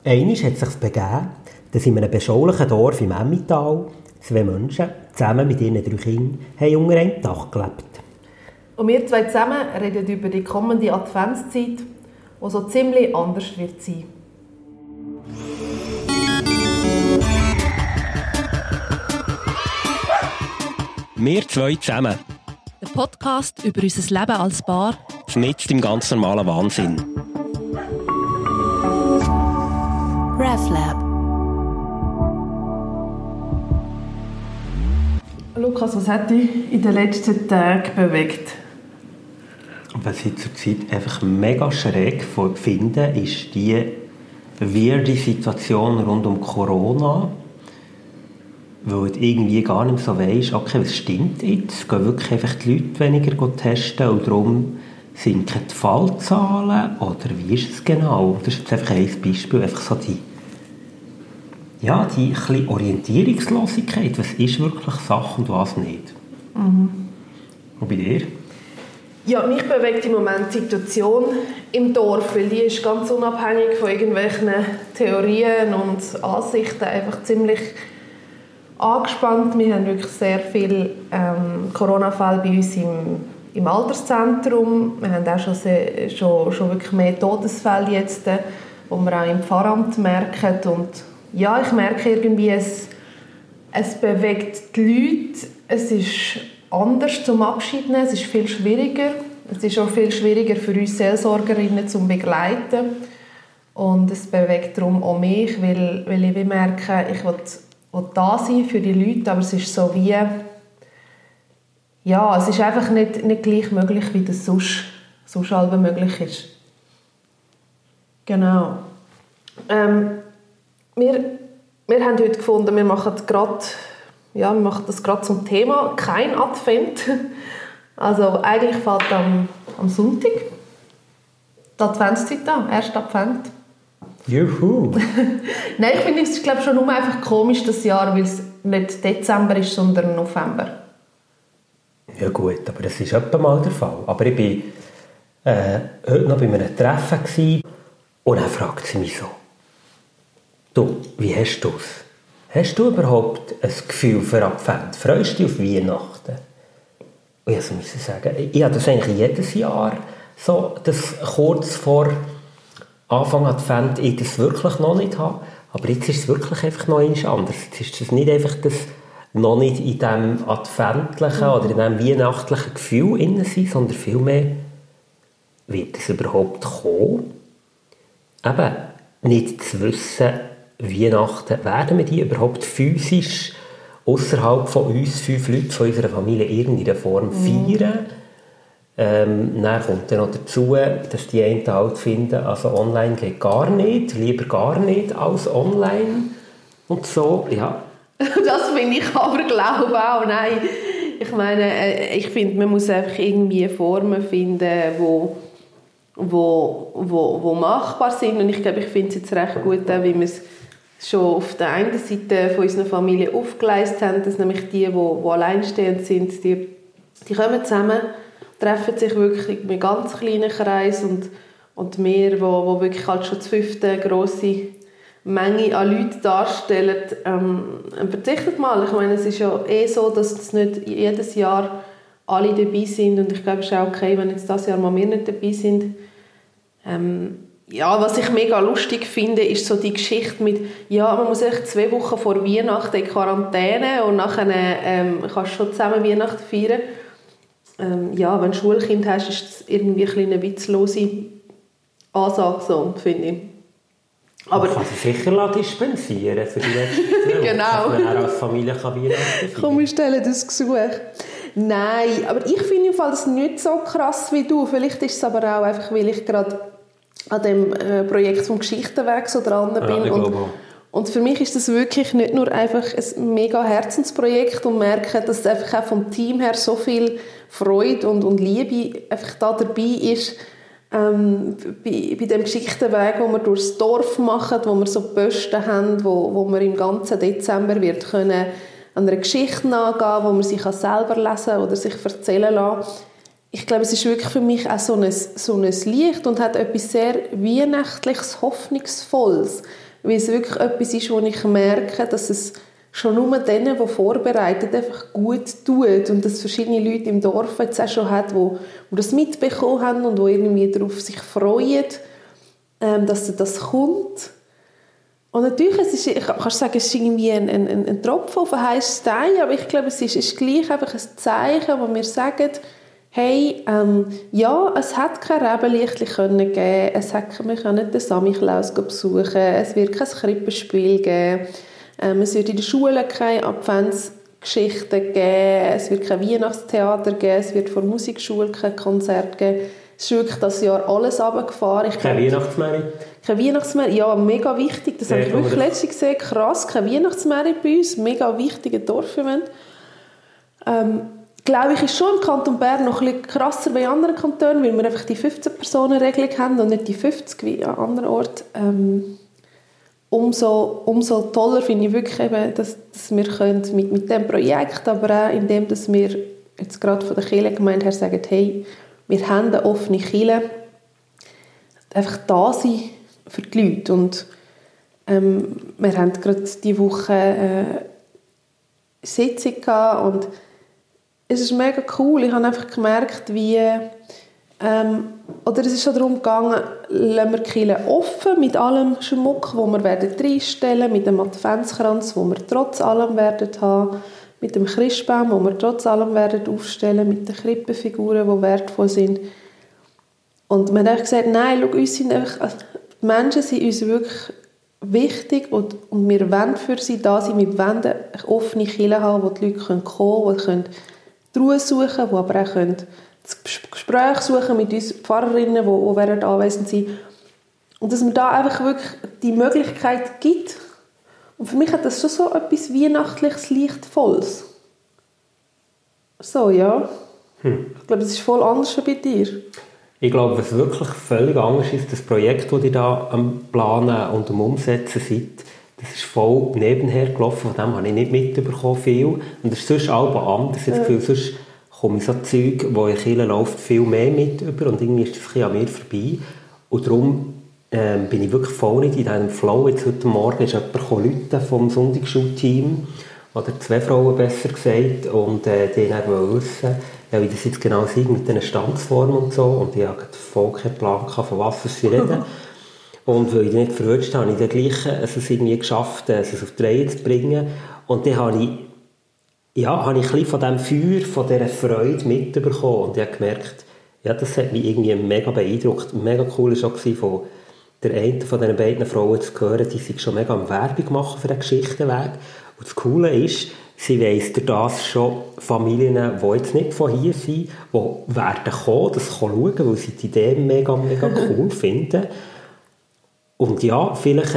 Einmal hat es sich begeben, dass in einem beschaulichen Dorf im Emmental 2 Menschen zusammen mit ihren 3 Kindern unter einem Dach gelebt. Und wir 2 zusammen reden über die kommende Adventszeit, die so ziemlich anders wird sein. Wir 2 zusammen. Der Podcast über unser Leben als Paar. Mitten im ganz normalen Wahnsinn. RefLab. Lukas, was hat dich in den letzten Tagen bewegt? Was ich zurzeit einfach mega schräg finde, ist die weirde Situation rund um Corona. Weil du irgendwie gar nicht so weisst, okay, was stimmt jetzt? Gehen wirklich einfach die Leute weniger testen und darum sinken die Fallzahlen? Oder wie ist es genau? Das ist jetzt einfach ein Beispiel, einfach so die bisschen Orientierungslosigkeit. Was ist wirklich Sache und was nicht? Und bei dir? Ja, mich bewegt im Moment die Situation im Dorf, weil die ist ganz unabhängig von irgendwelchen Theorien und Ansichten einfach ziemlich angespannt. Wir haben wirklich sehr viele Corona-Fälle bei uns im Alterszentrum. Wir haben auch schon wirklich mehr Todesfälle jetzt, die wir auch im Pfarramt merken. Und ja, ich merke irgendwie, es bewegt die Leute. Es ist anders zum Abschied nehmen. Es ist viel schwieriger. Es ist auch viel schwieriger für uns Seelsorgerinnen zum Begleiten. Und es bewegt darum auch mich, weil ich merke, ich will da sein für die Leute, aber es ist so wie, ja, es ist einfach nicht gleich möglich, wie das sonst halb möglich ist. Genau. Wir haben heute gefunden, wir machen das gerade zum Thema, kein Advent. Also eigentlich fällt am Sonntag die Adventszeit an, 1. Advent. Juhu! Nein, ich finde es schon nur einfach komisch das Jahr, weil es nicht Dezember ist, sondern November. Ja gut, aber das ist etwa mal der Fall. Aber ich war heute noch bei einem Treffen gewesen, und dann fragt sie mich so: «Du, wie hast du es? Hast du überhaupt ein Gefühl für Advent? Freust du dich auf Weihnachten?» Und ich musste sagen, ich habe das eigentlich jedes Jahr so, dass kurz vor Anfang Advent ich das wirklich noch nicht habe. Aber jetzt ist es wirklich einfach noch etwas anderes. Jetzt ist es nicht einfach das noch nicht in diesem adventlichen oder in diesem weihnachtlichen Gefühl inne sein, sondern vielmehr, wird es überhaupt kommen? Eben, nicht zu wissen, Weihnachten, werden wir die überhaupt physisch außerhalb von uns 5 Leuten, von unserer Familie, in irgendeiner Form feiern? Dann kommt dann noch dazu, dass die einen halt finden, also online geht gar nicht, lieber gar nicht als online und so, ja. Das finde ich aber, glaube auch, nein. Ich meine, ich finde, man muss einfach irgendwie Formen finden, wo machbar sind, und ich glaube, ich finde es jetzt recht gut, auch wie wir es schon auf der einen Seite von unserer Familie aufgeleistet haben, dass nämlich die alleinstehend sind, die kommen zusammen, treffen sich wirklich mit einem ganz kleinen Kreis, und wir, wo wirklich halt schon die 5. grosse Menge an Leuten darstellen, verzichtet mal. Ich meine, es ist ja so, dass es nicht jedes Jahr alle dabei sind, und ich glaube, es ist auch okay, wenn jetzt dieses Jahr mal wir nicht dabei sind. Ja, was ich mega lustig finde, ist so die Geschichte mit, ja, man muss echt 2 Wochen vor Weihnachten in Quarantäne und nachher kannst du schon zusammen Weihnachten feiern. Ja, wenn du Schulkind hast, ist das irgendwie eine witzlose Ansage, so, finde ich. Aber man kann sich sicher dispensieren für die letzten 2 Wochen, genau. Dass man als Familie Weihnachten feiern kann. Komm, wir stellen das Gesuch. Nein, aber ich finde das nicht so krass wie du. Vielleicht ist es aber auch einfach, weil ich gerade an dem Projekt vom Geschichtenweg so dran bin. Ja, und für mich ist das wirklich nicht nur einfach ein mega Herzensprojekt, und merke, dass einfach auch vom Team her so viel Freude und Liebe einfach da dabei ist. Bei dem Geschichtenweg, wo wir durchs Dorf machen, wo wir so Posten haben, wo wir im ganzen Dezember wird können an einer Geschichte nachgehen, wo man sich selber lesen oder sich erzählen lassen. Ich glaube, es ist wirklich für mich auch so ein Licht und hat etwas sehr Weihnachtliches, Hoffnungsvolles. weil es wirklich etwas ist, wo ich merke, dass es schon nur denen, die vorbereitet, einfach gut tut und dass verschiedene Leute im Dorf jetzt auch schon hat, die das mitbekommen haben und die irgendwie darauf sich freuen, dass das kommt. Und natürlich, ich kann sagen, es ist irgendwie ein Tropfen auf einen heißen Stein, aber ich glaube, es ist gleich einfach ein Zeichen, wo wir sagen, hey, ja, es hat kein Rebenlichtchen geben, wir können den Samichlaus besuchen, es wird kein Krippenspiel geben, es wird in der Schule keine Adventsgeschichten geben, es wird kein Weihnachtstheater geben, es wird vor der Musikschule kein Konzert geben. Es ist wirklich das Jahr alles runtergefahren. Kein Weihnachtsmerit? Kein Weihnachtsmerit, ja, mega wichtig. Das habe ich wirklich letztens gesehen. Krass, kein Weihnachtsmerit bei uns. Mega wichtiger Dorfevent. Glaube ich, ist schon im Kanton Bern noch ein bisschen krasser wie in anderen Kantonen, weil wir einfach die 15-Personen-Regelung haben und nicht die 50 wie an anderen Orten. Umso toller finde ich wirklich eben, dass wir können mit diesem Projekt, aber auch indem dass wir jetzt gerade von der Kirchengemeinde her sagen, hey, wir haben eine offene Kirche, einfach da sein für die Leute. Und wir haben gerade diese Woche eine Sitzung gehabt und es ist mega cool. Ich habe einfach gemerkt, wie oder es ist schon darum gegangen, lassen wir die Kirche offen mit allem Schmuck, den wir reinstellen werden, mit dem Adventskranz, den wir trotz allem werden haben, mit dem Christbaum, den wir trotz allem werden aufstellen, mit den Krippenfiguren, die wertvoll sind. Und man hat gesagt, nein, schau, uns sind einfach, also die Menschen sind uns wirklich wichtig und wir wollen für sie da sein. Wir wollen eine offene Kirche haben, wo die Leute kommen können, die Ruhe suchen können, die aber auch das Gespräch suchen mit uns Pfarrerinnen, die werden anwesend sein. Und dass man da einfach wirklich die Möglichkeit gibt. Und für mich hat das schon so etwas Weihnachtliches, Lichtvolles. So, ja. Ich glaube, das ist voll anders als bei dir. Ich glaube, was wirklich völlig anders ist, das Projekt, das ihr da am Planen und am Umsetzen seid, das ist voll nebenher gelaufen, von dem habe ich nicht mitbekommen viel. Und das ist sonst auch anders. Ich habe das Gefühl, sonst komme ich so Zeug, wo in Kirche läuft, viel mehr mit über und irgendwie ist das ein bisschen an mir vorbei. Und darum bin ich wirklich voll nicht in diesem Flow. Jetzt heute Morgen ist jemand Leute vom Sonntagsschulteam, oder 2 Frauen besser gesagt, und die wollten wissen, ja, wie das jetzt genau ist mit diesen Stanzformen und so. Und ich hatte voll keinen Plan, von was sie reden. Und weil ich nicht verwünscht habe, habe ich dann gleich es irgendwie geschafft, es auf die Reihe zu bringen. Und dann habe ich ein bisschen von diesem Feuer, von dieser Freude mitbekommen. Und ich habe gemerkt, ja, das hat mich irgendwie mega beeindruckt. Mega cool war auch von der einen von diesen beiden Frauen zu hören, die sich schon mega am Werbung machen für den Geschichtenweg. Und das Coole ist, sie weiss durch das schon Familien, die jetzt nicht von hier sind, die werden kommen, das schauen, weil sie die Idee mega, mega cool finden. Und ja, vielleicht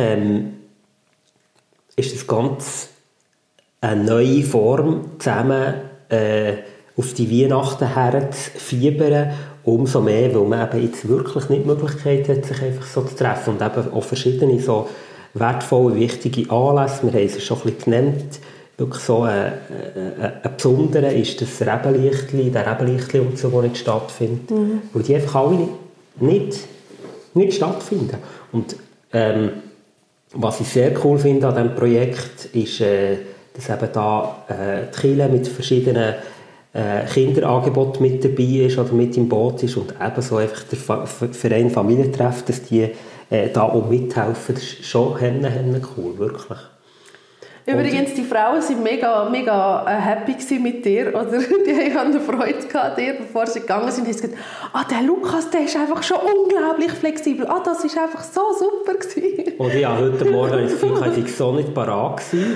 ist das ganz eine neue Form, zusammen auf die Weihnachten herzufiebern, umso mehr, weil man eben jetzt wirklich nicht die Möglichkeit hat, sich einfach so zu treffen und eben auch verschiedene so wertvolle, wichtige Anlässe, wir haben es schon ein bisschen genannt, wirklich so ein Besonderes ist das Rebenlichtli, der Rebenlichtli und so, der nicht stattfindet, weil die einfach alle nicht stattfinden. Und was ich sehr cool finde an diesem Projekt, ist, dass eben da die Kirche mit verschiedenen Kinderangeboten mit dabei ist oder mit im Boot ist und ebenso einfach der Verein Familientreff, dass die da auch mithelfen. Das ist schon cool, wirklich. Übrigens, die Frauen waren mega, mega happy mit dir, oder? Die haben eine Freude gehabt, dir, bevor sie gegangen sind. Die haben gesagt, der Lukas, der ist einfach schon unglaublich flexibel. Das ist einfach so super gewesen. Und ja, heute Morgen das Gefühl, ich war so nicht parat gewesen.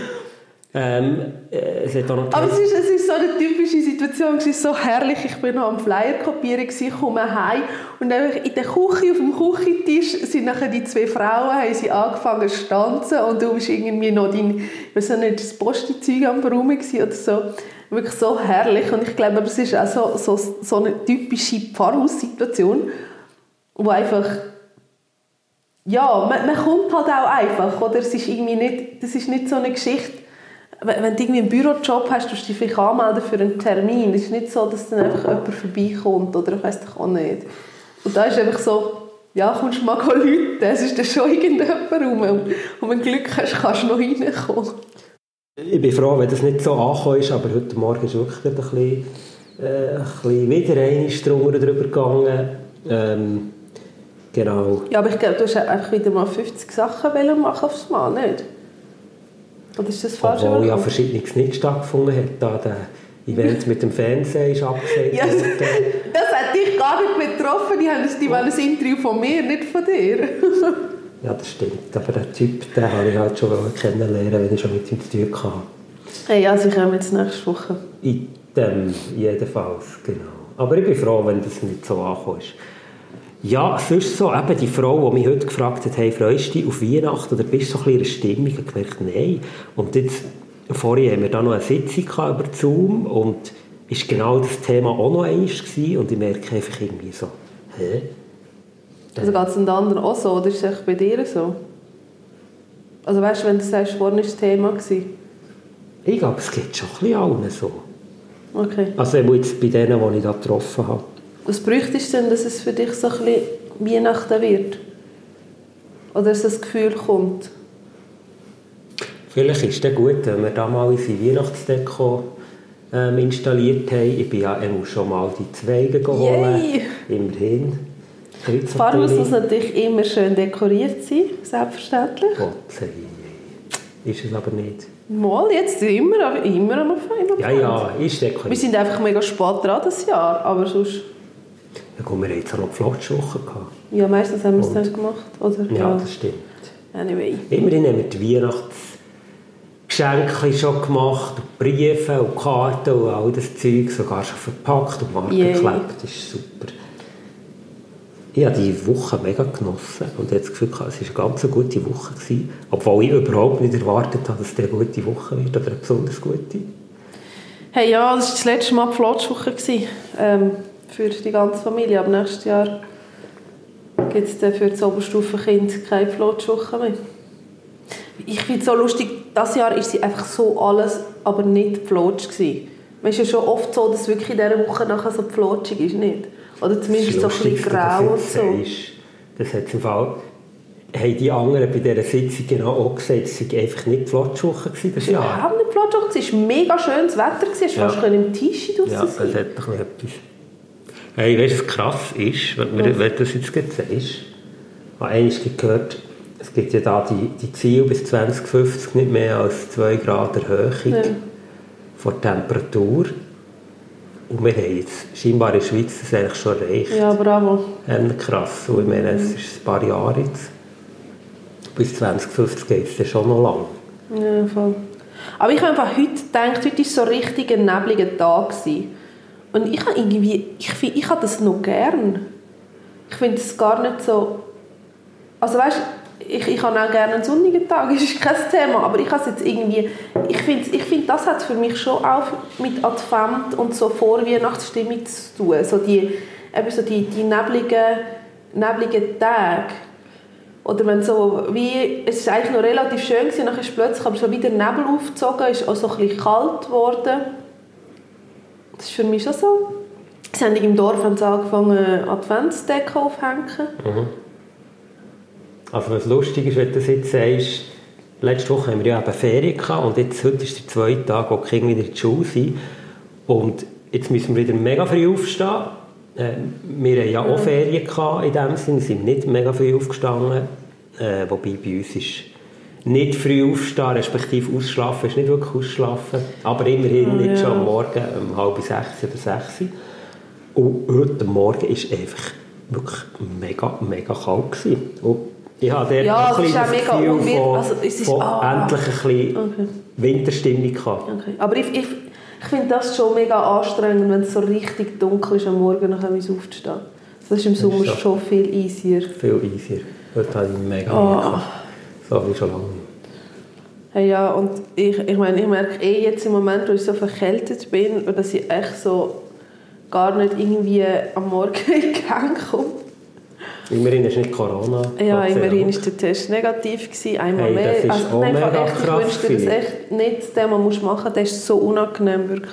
Aber es ist so eine typische Situation, es ist so herrlich. Ich war noch am Flyer kopieren, komme heim und in der Küche, auf dem Küchentisch sind nachher die 2 Frauen, haben sie angefangen zu tanzen und du bist irgendwie noch das Posti-Zeug am Brummen oder so. Wirklich so herrlich und ich glaube, es ist auch so eine typische Pfarrhaussituation, wo einfach ja, man kommt halt auch einfach, oder? Es ist irgendwie nicht, das ist nicht so eine Geschichte. Wenn du irgendwie einen Bürojob hast, musst du dich vielleicht anmelden für einen Termin. Es ist nicht so, dass dann einfach jemand vorbeikommt oder ich weiss doch auch nicht. Und da ist einfach so, ja, kommst du mal läuten, es ist dann schon irgendjemand rum. Und wenn du Glück hast, kannst du noch reinkommen. Ich bin froh, wenn das nicht so angekommen ist, aber heute Morgen ist wirklich ein bisschen wieder einmal drüber gegangen. Genau. Ja, aber ich glaube, du hast einfach wieder mal 50 Sachen machen aufs Mal, nicht? Oder ist das falsch? Obwohl ja Verschiedenes nicht stattgefunden hat, da der Event mit dem Fernsehen ist abgesagt ja, worden. Das hat dich gar nicht betroffen, die wollen ein Interview von mir, nicht von dir. Ja, das stimmt, aber den Typ, den habe ich halt schon kennenlernen, wenn ich schon mit ihm zu tun hatte. Hey, also ich komme jetzt nächste Woche. Jedenfalls, genau. Aber ich bin froh, wenn das nicht so angekommen ist. Ja, sonst so, eben die Frau, die mich heute gefragt hat, hey, freust du dich auf Weihnachten oder bist du so ein bisschen in der Stimmung? Ich habe gemerkt, nein. Und jetzt, vorhin haben wir da noch eine Sitzung über Zoom und ist genau das Thema auch noch einmal gewesen, und ich merke einfach irgendwie so, hä? Also geht es den anderen auch so, oder ist es bei dir so? Also weißt du, wenn du sagst, vorhin war das Thema gewesen? Ich glaube, es geht schon ein bisschen allen so. Okay. Also jetzt bei denen, die ich da getroffen habe. Was bräuchtest du denn, dass es für dich so ein bisschen Weihnachten wird? Oder dass das Gefühl kommt? Vielleicht ist es gut, wenn wir da mal unsere Weihnachtsdeko installiert haben. Ich bin ja schon mal die Zweige geholt. Immerhin. Die Farbe muss natürlich immer schön dekoriert sein, selbstverständlich. Gott sei Dank. Ist es aber nicht. Mal, jetzt immer am Fein. Ja, ist dekoriert. Wir sind einfach mega spät dran das Jahr, aber sonst... Ja, gut, wir hatten jetzt auch noch Flotschwoche gehabt. Ja, meistens haben wir es dann gemacht, oder? Ja, das stimmt. Anyway. Immerhin haben wir die Weihnachtsgeschenke schon gemacht, und Briefe und Karten und all das Zeug, sogar schon verpackt und markengeklebt. Das ist super. Ich habe diese Woche mega genossen und habe das Gefühl, es war eine ganz gute Woche gewesen, obwohl ich überhaupt nicht erwartet habe, dass es eine gute Woche wird oder eine besonders gute. Hey, ja, das war das letzte Mal die Flotschwoche für die ganze Familie. Aber nächstes Jahr gibt es für das Oberstufenkind keine Flotschwoche mehr. Ich finde es so lustig, dieses Jahr war sie einfach so alles, aber nicht flotsch gewesen. Es ist ja schon oft so, dass wirklich in dieser Woche nachher so flotschig ist, nicht? Oder zumindest so ein bisschen grau und so. Das hat im Fall... Haben die anderen bei dieser Sitzung genau auch gesagt, es war einfach nicht Flotschwoche das Jahr? Überhaupt nicht Flotschwoche, es war mega schönes Wetter, es war fast im T-Shirt raus. Ja, das hat doch etwas. Hey, weißt du, was krass ist, wenn du das jetzt sagst? Ich habe einmal gehört, es gibt ja da die Ziele bis 2050 nicht mehr als 2 Grad Erhöhung von der Temperatur. Und wir haben jetzt scheinbar in der Schweiz das eigentlich schon erreicht. Ja, bravo. Krass. Und ich meine, es ist ein paar Jahre jetzt. Bis 2050 geht es dann schon noch lang. Ja, voll. Aber ich habe einfach heute gedacht, heute war so richtig ein nebliger Tag gewesen. Und ich habe irgendwie, ich habe das noch gern. Ich finde es gar nicht so... Also weißt du, ich habe auch gerne einen sonnigen Tag, das ist kein Thema, aber ich habe es jetzt irgendwie... Ich finde, das hat für mich schon auch mit Advent und so Vorweihnachtsstimmung zu tun. So die nebligen Tage. Oder wenn so wie... Es war eigentlich noch relativ schön, dann ist plötzlich aber so wieder Nebel aufgezogen, ist auch so ein bisschen kalt geworden. Das ist für mich schon so. Sie haben im Dorf angefangen, Adventsdeko aufzuhängen. Mhm. Also was lustig ist, wenn du das jetzt sagst, letzte Woche haben wir ja eben Ferien gehabt und jetzt, heute ist der 2. Tag, wo die Kinder wieder in die Schule sind. Und jetzt müssen wir wieder mega früh aufstehen. Wir hatten ja auch Ferien gehabt in dem Sinne, sind nicht mega früh aufgestanden. Wobei bei uns ist nicht früh aufstehen, respektive ausschlafen, ist nicht wirklich ausschlafen. Aber immerhin nicht schon am Morgen um 5:30 oder 6. Und heute Morgen war es einfach wirklich mega kalt gewesen. Und ich habe dort ein bisschen das Gefühl von endlich ein bisschen Winterstimmung gehabt. Okay. Aber ich finde das schon mega anstrengend, wenn es so richtig dunkel ist am Morgen noch aufzustehen. Das ist im Sommer schon viel easier. Viel easier. Heute habe ich mega so wie schon lange. Hey, ja, und ich merke jetzt im Moment, wo ich so verkältet bin, dass ich echt so gar nicht irgendwie am Morgen in die Gänge komme. Immerhin ist nicht Corona. Ja, immerhin war der Test negativ. Einmal mehr. Das ist auch mega krass. Ich wünschte, dass echt nicht den man machen muss. Das ist so unangenehm, wirklich.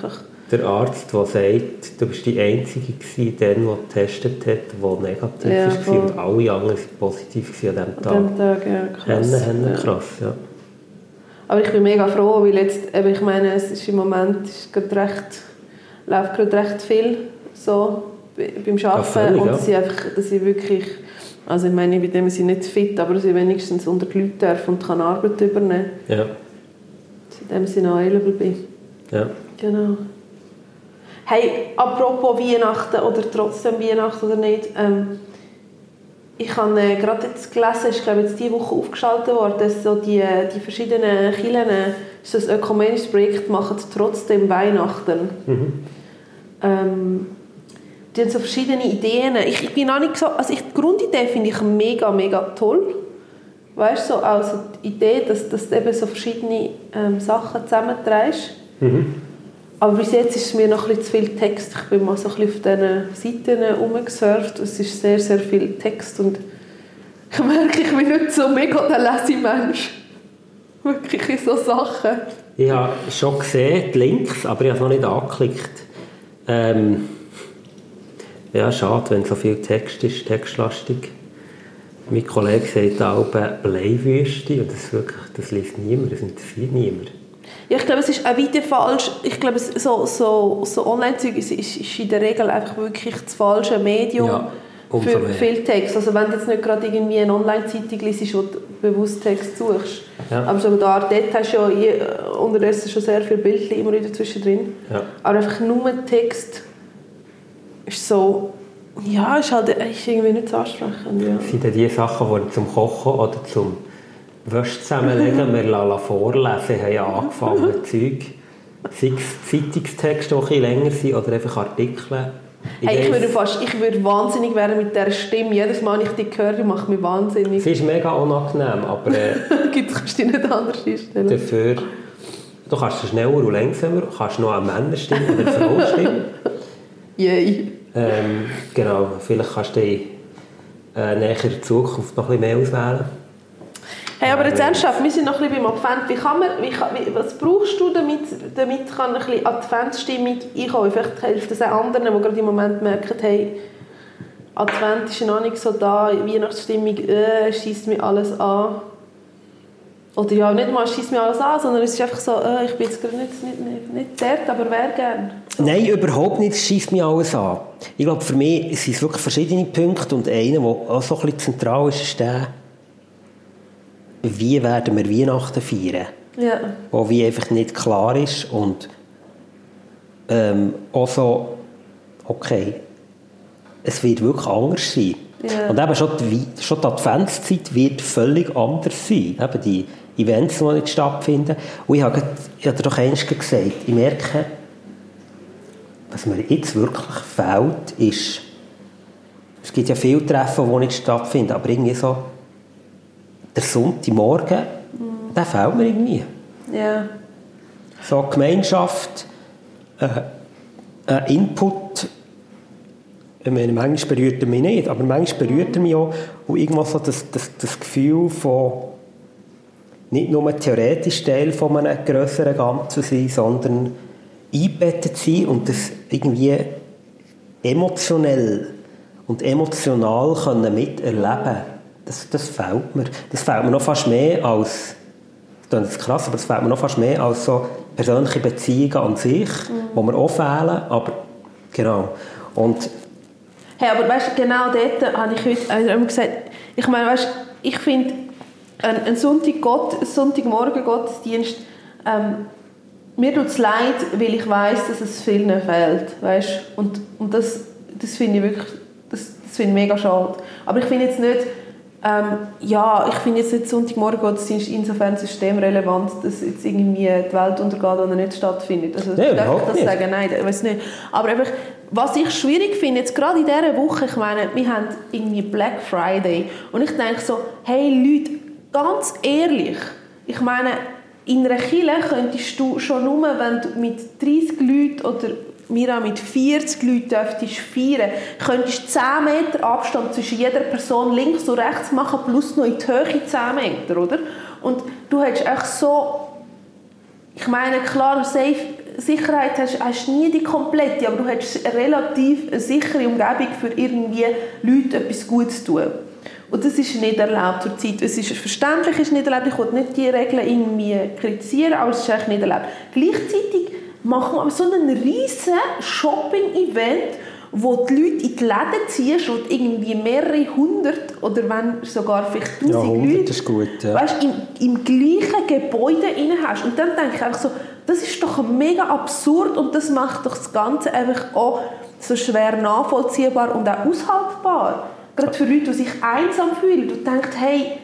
der Arzt, der sagt, du bist die Einzige gewesen, der getestet hat, die negativ war und alle anderen waren positiv an diesem Tag. An diesem Tag, ja, krass. Krass, ja. Aber ich bin mega froh, weil jetzt, ich meine, es ist im Moment läuft gerade recht viel so beim Arbeiten und dass ich wirklich, also ich meine, bei dem sind nicht fit, aber dass ich wenigstens unter die Leute darf und kann Arbeit übernehmen. Ja. Dass ich in dem Sinne available bin. Ja. Genau. Hey, apropos Weihnachten oder trotzdem Weihnachten oder nicht, ich habe gerade jetzt gelesen, ist glaube jetzt diese Woche aufgeschaltet worden, dass so die verschiedenen Kirchen so ein ökumenisches Projekt machen, trotzdem Weihnachten. Die haben so verschiedene Ideen. Ich bin auch nicht so, also die Grundidee finde ich mega, mega toll. Weißt du, so, also die Idee, dass du eben so verschiedene Sachen zusammenträgst. Aber bis jetzt ist es mir noch ein bisschen zu viel Text. Ich bin mal so ein bisschen auf diesen Seiten herumgesurft. Es ist sehr, sehr viel Text und ich merke, ich bin nicht so mega der Lesemensch. Wirklich in so Sachen. Ich habe schon gesehen, die Links, aber ich habe es noch nicht angeklickt. Ja, schade, wenn so viel Text ist, textlastig. Mein Kollege sagt auch Bleiwüste und das liest niemand, das interessiert niemand. Ja, ich glaube, es ist auch wieder falsch. Ich glaube, so Online-Zeug ist in der Regel einfach wirklich das falsche Medium für viel Text. Also wenn du jetzt nicht gerade irgendwie eine Online-Zeitung liest, wo du bewusst Text suchst. Ja. Aber sogar dort hast du ja unterdessen schon sehr viele Bilder immer wieder zwischendrin. Ja. Aber einfach nur Text ist so, ja, ist irgendwie nicht so ansprechend. Ja. Sind denn die Sachen, die zum Kochen oder zum Wäsche zusammenlegen, wir lassen vorlesen, haben ja angefangen mit Zeug, sei es Zeitungstexte, die länger sind, oder einfach Artikel. Hey, ich würde wahnsinnig werden mit dieser Stimme. Jedes Mal, wenn ich die höre, macht mich wahnsinnig. Sie ist mega unangenehm, aber... kannst du dich nicht anders einstellen. Dafür, du kannst schneller und langsamer, kannst noch eine Männerstimme oder eine Frauenstimme. Yay. Genau, vielleicht kannst du dich näher in der Zukunft noch ein bisschen mehr auswählen. Hey, aber jetzt ernsthaft, wir sind noch ein bisschen beim Advent. Was brauchst du, damit kann ein bisschen Adventsstimmung einkommen? Vielleicht hilft das auch anderen, die gerade im Moment merken, hey, Advent ist noch nicht so da, Weihnachtsstimmung scheisst mir alles an. Oder ja, nicht mal scheisst mir alles an, sondern es ist einfach so, ich bin jetzt gerade nicht dort, aber wäre gern. So. Nein, überhaupt nicht, es scheisst mir alles an. Ich glaube, für mich sind es wirklich verschiedene Punkte und einer, der auch so ein bisschen zentral ist, ist der, wie werden wir Weihnachten feiern? Ja. Wo wie einfach nicht klar ist und auch so, okay, es wird wirklich anders sein. Ja. Und eben schon die Adventszeit wird völlig anders sein. Eben die Events, die nicht stattfinden. Und ich habe dir doch einmal gesagt, ich merke, was mir jetzt wirklich fehlt, ist, es gibt ja viele Treffen, die nicht stattfinden, aber irgendwie so, der Sonntagmorgen, der fehlt mir irgendwie. Ja. So Gemeinschaft, Input, ich meine, manchmal berührt er mich nicht, aber manchmal berührt er mich auch. Und irgendwo so das Gefühl von nicht nur theoretisch Teil von einem grösseren Ganzen sein, sondern eingebettet sein und das irgendwie emotional können miterleben. Das fehlt mir. Das fehlt mir noch fast mehr als, das ist krass, aber das fehlt mir noch fast mehr als so persönliche Beziehungen an sich, die mir auch fehlen, aber genau. Und hey, aber weißt du, genau dort habe ich heute gesagt, ich meine, weißt, ich finde, ein Sonntagmorgen Gottesdienst, mir tut es leid, weil ich weiss, dass es vielen fehlt, weißt? Und das finde ich wirklich, das finde ich mega schade. Aber ich finde jetzt nicht, ich finde jetzt nicht Sonntagmorgen Gottesdienst insofern systemrelevant, dass jetzt irgendwie die Welt untergeht oder nicht stattfindet. Also darf ich das sagen? Nein, ich weiß nicht. Aber einfach, was ich schwierig finde, jetzt gerade in dieser Woche, ich meine, wir haben irgendwie Black Friday und ich denke so, hey Leute, ganz ehrlich, ich meine, in einer Kirche könntest du schon nur, wenn du mit 30 Leuten oder wir auch mit 40 Leuten dürftest feiern, könntest 10 Meter Abstand zwischen jeder Person links und rechts machen, plus noch in die Höhe 10 Meter, oder? Und du hättest echt so, ich meine, klar, safe, Sicherheit hast du nie die komplette, aber du hast eine relativ sichere Umgebung für irgendwie Leute etwas Gutes zu tun. Und das ist nicht erlaubt zur Zeit. Es ist verständlich, ist nicht erlaubt. Ich will nicht die Regeln irgendwie kritisieren, aber es ist eigentlich nicht erlaubt. Gleichzeitig machen wir so einen riesen Shopping-Event, wo die Leute in die Läden ziehst und irgendwie mehrere hundert oder wenn sogar vielleicht 1000 Leute ist gut, ja. Weißt, im gleichen Gebäude rein hast. Und dann denke ich einfach so, das ist doch mega absurd und das macht doch das Ganze einfach auch so schwer nachvollziehbar und auch aushaltbar. Gerade für Leute, die sich einsam fühlen. Du denkst, hey,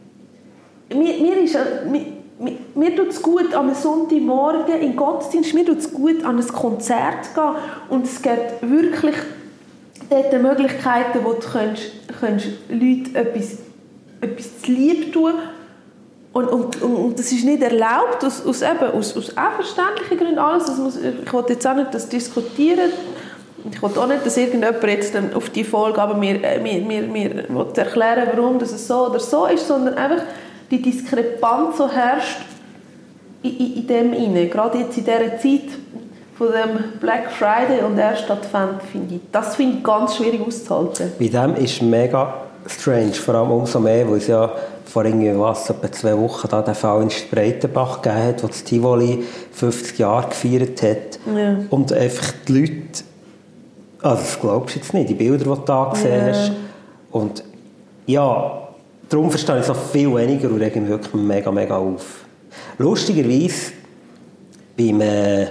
mir tut es gut, an einem Sonntagmorgen in den Gottesdienst, mir tut es gut, an ein Konzert zu gehen. Und es gibt wirklich dort Möglichkeiten, wo du könntest Leuten etwas zu lieb tun. Und das ist nicht erlaubt, aus auch verständlichen Gründen. Alles, ich will jetzt auch nicht das diskutieren. Ich will auch nicht, dass irgendjemand jetzt dann auf die Folge aber mir erklären, warum das so oder so ist, sondern einfach die Diskrepanz so herrscht in dem inne. Gerade jetzt in dieser Zeit von dem Black Friday und erst Advent, finde ich ganz schwierig auszuhalten. Bei dem ist mega strange, vor allem umso mehr, weil es ja vor etwa 2 Wochen da den Fall in Breitenbach gegeben hat, wo das Tivoli 50 Jahre gefeiert hat. Ja. Und einfach die Leute, also das glaubst du jetzt nicht, die Bilder, die du da gesehen hast. Und ja, darum verstehe ich es noch viel weniger und rege mich wirklich mega, mega auf. Lustigerweise beim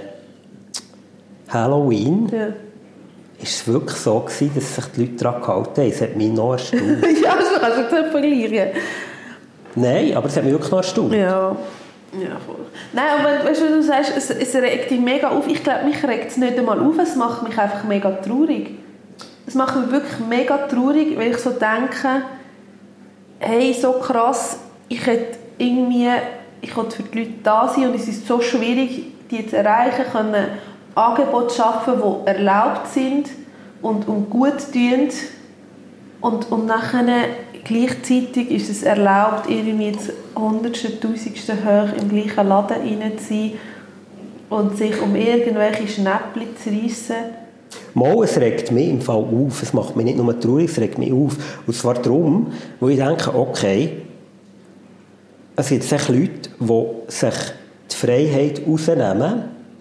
Halloween war es wirklich so gewesen, dass sich die Leute daran gehalten haben. Es hat mich noch erstaunt. Ja, das kannst du nicht vergleichen. Nein, aber es hat mich wirklich noch erstaunt. Ja, voll. Nein, aber weißt du, du sagst, es regt dich mega auf. Ich glaube, mich regt es nicht einmal auf, es macht mich einfach mega traurig. Es macht mich wirklich mega traurig, weil ich so denke, hey, so krass, ich wollte für die Leute da sein und es ist so schwierig, die zu erreichen, können Angebote schaffen, die erlaubt sind und gut tun. Und nachher gleichzeitig ist es erlaubt, irgendwie das 100., 1000. hoch im gleichen Laden rein zu sein und sich um irgendwelche Schnäppchen zu reissen. Mal, es regt mich im Fall auf. Es macht mich nicht nur traurig, es regt mich auf. Und zwar darum, weil ich denke, okay, es gibt sich Leute, die sich die Freiheit rausnehmen,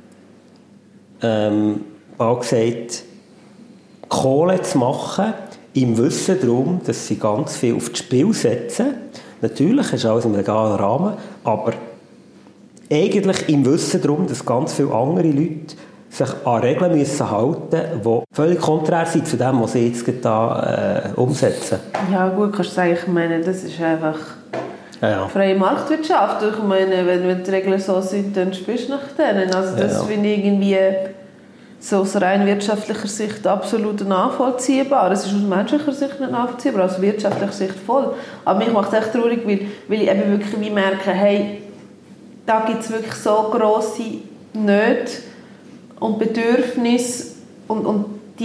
bald gesagt, Kohle zu machen, im Wissen darum, dass sie ganz viel auf das Spiel setzen. Natürlich ist alles im legalen Rahmen, aber eigentlich im Wissen darum, dass ganz viele andere Leute sich an Regeln müssen halten, die völlig konträr sind zu dem, was sie jetzt da umsetzen. Ja gut, kannst du sagen, ich meine, das ist einfach freie Marktwirtschaft. Ich meine, wenn die Regeln so sind, dann spielst du nach denen. Also das finde ich irgendwie so aus rein wirtschaftlicher Sicht absolut nachvollziehbar. Es ist aus menschlicher Sicht nicht nachvollziehbar, aus wirtschaftlicher Sicht voll. Aber mich macht es echt traurig, weil ich eben wirklich merke, hey, da gibt es wirklich so grosse Nöte und Bedürfnisse und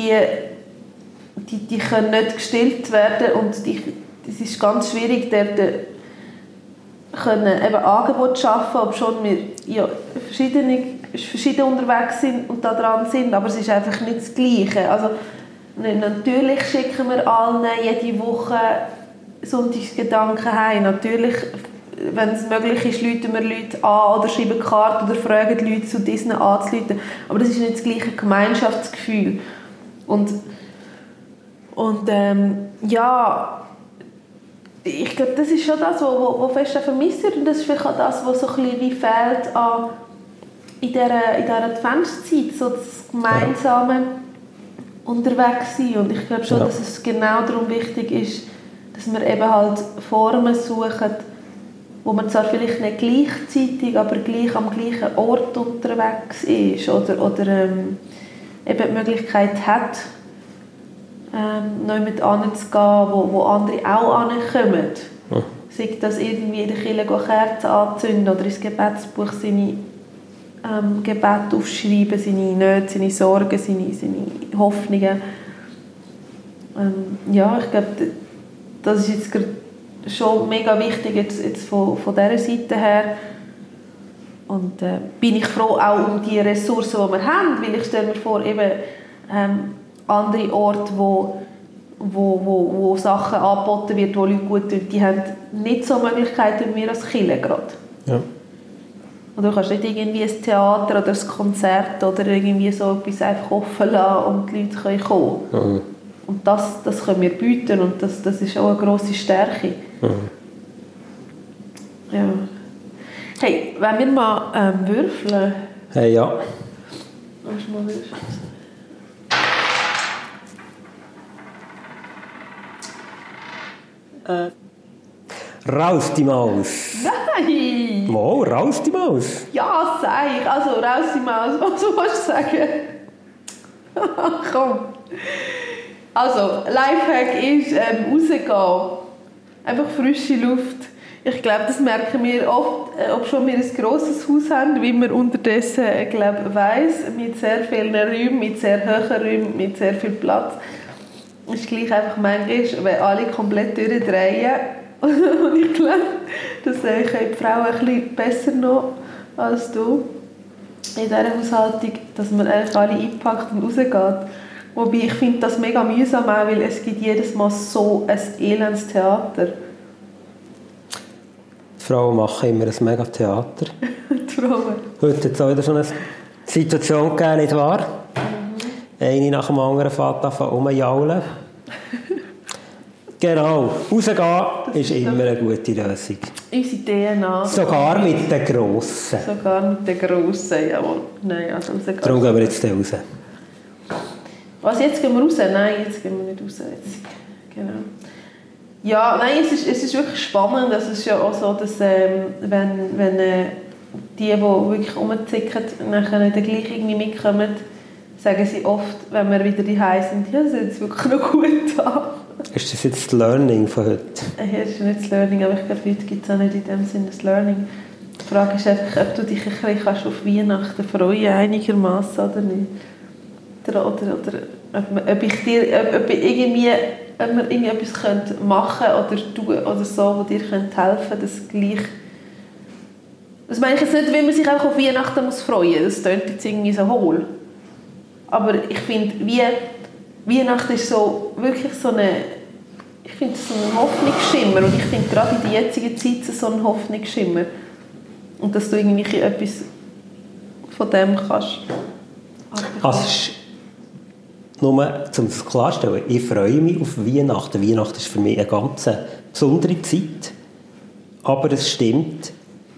die können nicht gestillt werden und es ist ganz schwierig, dort können eben Angebote schaffen, obwohl wir verschieden unterwegs sind und da dran sind, aber es ist einfach nicht das Gleiche. Also natürlich schicken wir allen jede Woche Sonntagsgedanken heim. Natürlich, wenn es möglich ist, rufen wir Leute an oder schreiben Karten oder fragen Leute, zu diesen anzurufen. Aber das ist nicht das gleiche Gemeinschaftsgefühl. Und ich glaube, das ist schon das, was fest vermisst wird. Und das ist vielleicht auch das, was so ein bisschen wie fehlt in dieser Adventszeit, so das gemeinsame unterwegs sein. Und ich glaube schon, dass es genau darum wichtig ist, dass wir eben halt Formen suchen, wo man zwar vielleicht nicht gleichzeitig, aber gleich am gleichen Ort unterwegs ist oder eben die Möglichkeit hat, neu mit anzugehen, wo andere auch ankommen. Ja. Sei das irgendwie in der Kirche Kerzen anzünden oder ins Gebetsbuch seine Gebete aufschreiben, seine Nöte, seine Sorgen, seine Hoffnungen. Ich glaube, das ist jetzt schon mega wichtig jetzt von dieser Seite her. bin ich froh auch um die Ressourcen, die wir haben, weil ich stelle mir vor, eben andere Orte, wo Sachen angeboten werden, wo Leute gut tun, die haben nicht so Möglichkeiten wie wir als Kirche gerade. Ja. Und du kannst nicht irgendwie ein Theater oder ein Konzert oder irgendwie so etwas einfach offen lassen und die Leute können kommen. Mhm. Und das können wir bieten und das ist auch eine grosse Stärke. Mhm. Ja. Hey, wollen wir mal würfeln? Hey, ja. Willst du mal würfeln? Raus die Maus. Nein! Wow, raus die Maus. Ja, sag ich. Also, raus die Maus. Was willst du sagen? Komm. Also, Lifehack ist rausgehen. Einfach frische Luft. Ich glaube, das merken wir oft, ob schon wir ein grosses Haus haben, wie man unterdessen weiss, mit sehr vielen Räumen, mit sehr hohen Räumen, mit sehr viel Platz. Es ist gleich einfach manchmal, wenn alle komplett durchdrehen. Und ich glaube, das können die Frauen ein bisschen besser noch als du in dieser Haushaltung, dass man eigentlich alle einpackt und rausgeht. Wobei ich finde das mega mühsam, auch, weil es gibt jedes Mal so ein elendes Theater. Die Frauen machen immer ein mega Theater. Die Frauen. Heute hat es auch wieder so eine Situation gegeben, nicht wahr? Mhm. Eine nach dem anderen fährt an rumjaulen. Genau, rausgehen ist immer eine gute Lösung. Unsere DNA. Sogar mit den Grossen. Sogar mit den Grossen, jawohl. Nein, also rausgehen. Darum gehen wir jetzt raus. Was, jetzt gehen wir raus? Nein, jetzt gehen wir nicht raus. Jetzt. Genau. Ja, nein, es ist wirklich spannend. Es ist ja auch so, dass wenn die wirklich rumzicken, nachher nicht gleich irgendwie mitkommen, sagen sie oft, wenn wir wieder daheim sind, ja, das ist jetzt wirklich noch gut da. Ist das jetzt das Learning von heute? Ja, das ist nicht das Learning, aber ich glaube, heute gibt es auch nicht in dem Sinne das Learning. Die Frage ist einfach, ob du dich ein bisschen auf Weihnachten freuen kannst, einigermaßen oder nicht. Oder ob wir irgendwie etwas machen oder tun oder so, wo dir helfen könnte, das gleich... Das meine ich jetzt nicht, weil man sich einfach auf Weihnachten freuen muss. Das klingt jetzt irgendwie so hohl. Aber ich finde, Weihnachten ist so, wirklich so eine... Ich finde es so ein Hoffnungsschimmer. Und ich finde gerade in der jetzigen Zeit so ein Hoffnungsschimmer. Und dass du irgendwie etwas von dem kannst. Also nur, um es klarzustellen, ich freue mich auf Weihnachten. Weihnachten ist für mich eine ganz besondere Zeit. Aber es stimmt,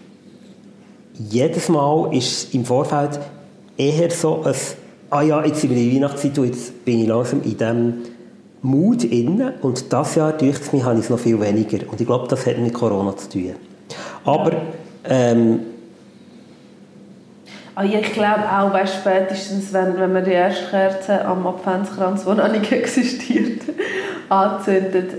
jedes Mal ist es im Vorfeld eher so ein ja, jetzt sind wir in der Weihnachtszeit und jetzt bin ich langsam in diesem Mut inne. Und dieses Jahr, durch mich, habe ich es noch viel weniger. Und ich glaube, das hat mit Corona zu tun. Aber ja, ich glaube auch, weißt, spätestens, wenn man die erste Kerze am Adventskranz, der noch nicht existiert, anzündet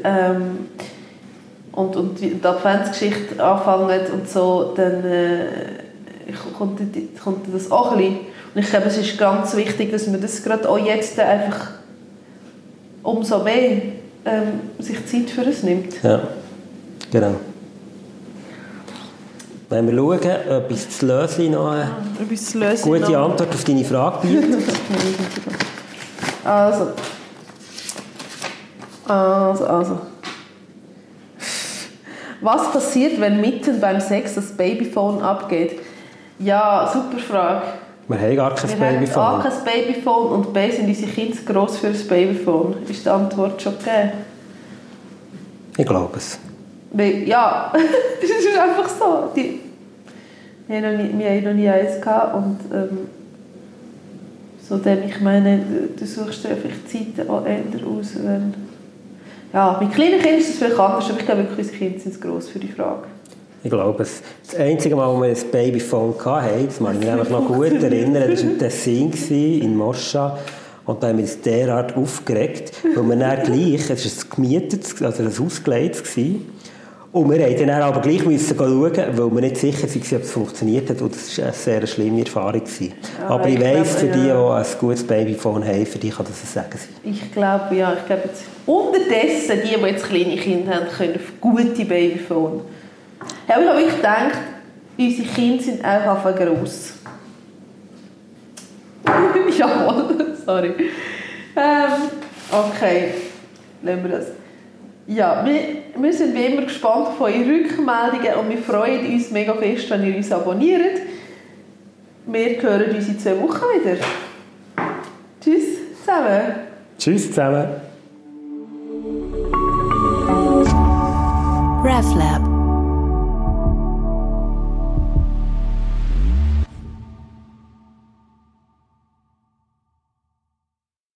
und die Adventsgeschichte anfängt und so, dann kommt das auch ein bisschen. Und ich glaube, es ist ganz wichtig, dass man das gerade auch jetzt einfach umso mehr sich Zeit für es nimmt. Ja, genau. Wenn wir schauen, ob das Löschen noch eine gute Antwort auf deine Frage bietet. Also. Was passiert, wenn mitten beim Sex das Babyphone abgeht? Ja, super Frage. Wir haben gar kein Babyphone. Wir haben gar kein Babyphone und B sind unsere Kinder zu gross für ein Babyphone. Ist die Antwort schon gegeben? Ich glaube es. Ja, das ist einfach so. Wir haben noch nie eins gehabt und so dem, ich meine, du suchst dir einfach Zeiten auch eher aus. Ja, mit kleinen Kindern ist es vielleicht anders, aber ich glaube wirklich, unsere Kinder sind zu gross für die Frage. Ich glaube es. Das einzige Mal, wo wir ein Babyphone hatten, das kann ich mich nämlich noch gut erinnern, das war im Tessin, in Moscha. Und da haben wir uns derart aufgeregt, weil wir dann gleich, es war ein gemietetes, also ein ausgelegtes, und wir mussten dann aber gleich schauen, weil wir nicht sicher waren, ob es funktioniert hat. Und das war eine sehr schlimme Erfahrung. Ja, aber ich weiss, für die, die ein gutes Babyphone haben, für die kann das ein Segen sein. Ich glaube, ja. Ich glaube jetzt, unterdessen, die jetzt kleine Kinder haben, können auf gute Babyphone. Ja, aber ich habe wirklich gedacht, Unsere Kinder sind auch einfach gross. Jawohl, sorry. Okay, lassen wir das. Ja, wir sind wie immer gespannt auf eure Rückmeldungen und wir freuen uns mega fest, wenn ihr uns abonniert. Wir hören uns in 2 Wochen wieder. Tschüss zusammen. Tschüss zusammen. RefLab.